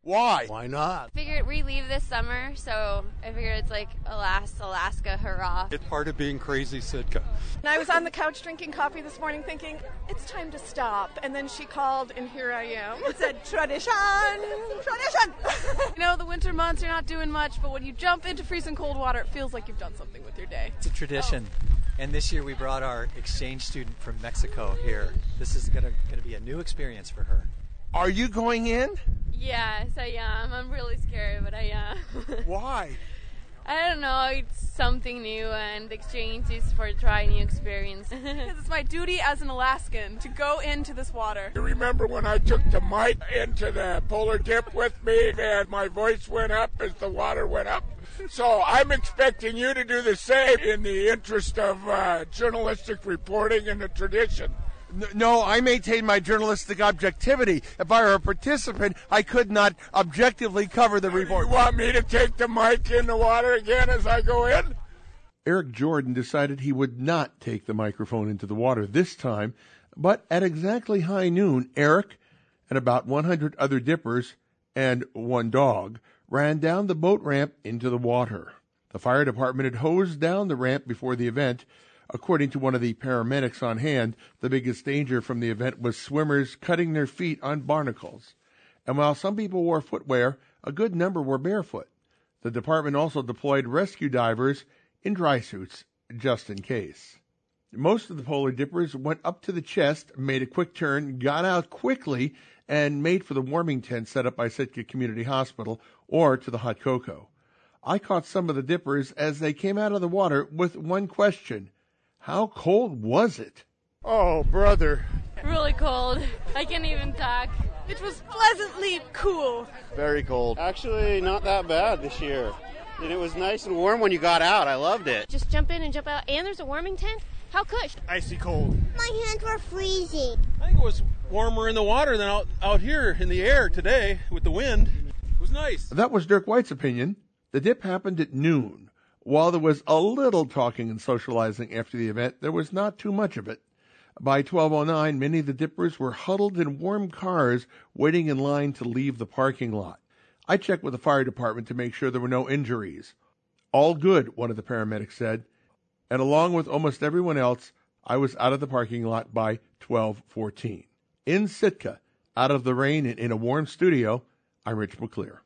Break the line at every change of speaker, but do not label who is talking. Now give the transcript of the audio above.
Why?
Why not?
Figured we leave this summer, so I figured it's like Alaska, hurrah.
It's part of being crazy Sitka.
And I was on the couch drinking coffee this morning thinking, it's time to stop. And then she called, and here I am. It said, tradition, tradition.
You know, the winter months, you're not doing much, but when you jump into freezing cold water, it feels like you've done something with your day.
It's a tradition. And this year we brought our exchange student from Mexico here. This is going to be a new experience for her.
Are you going in?
Yes, I am. I'm really scared, but I am.
Why?
I don't know. It's something new, and the exchange is for trying new experience.
Because it's my duty as an Alaskan to go into this water.
You remember when I took the mic into the polar dip with me and my voice went up as the water went up? So I'm expecting you to do the same in the interest of journalistic reporting and the tradition.
No, I maintain my journalistic objectivity. If I were a participant, I could not objectively cover the report.
You want me to take the mic in the water again as I go in?
Eric Jordan decided he would not take the microphone into the water this time, but at exactly high noon, Eric and about 100 other dippers and one dog ran down the boat ramp into the water. The fire department had hosed down the ramp before the event. According to one of the paramedics on hand, the biggest danger from the event was swimmers cutting their feet on barnacles. And while some people wore footwear, a good number were barefoot. The department also deployed rescue divers in dry suits, just in case. Most of the polar dippers went up to the chest, made a quick turn, got out quickly, and made for the warming tent set up by Sitka Community Hospital or to the hot cocoa. I caught some of the dippers as they came out of the water with one question. How cold was it?
Oh, brother.
Really cold. I can't even talk.
It was pleasantly cool.
Very cold.
Actually, not that bad this year. And it was nice and warm when you got out. I loved it.
Just jump in and jump out. And there's a warming tent. How cush?
Icy cold.
My hands were freezing.
I think it was warmer in the water than out here in the air today with the wind. It was nice.
That was Dirk White's opinion. The dip happened at noon. While there was a little talking and socializing after the event, there was not too much of it. By 12:09, many of the dippers were huddled in warm cars waiting in line to leave the parking lot. I checked with the fire department to make sure there were no injuries. All good, one of the paramedics said. And along with almost everyone else, I was out of the parking lot by 12:14. In Sitka, out of the rain and in a warm studio, I'm Rich McClear.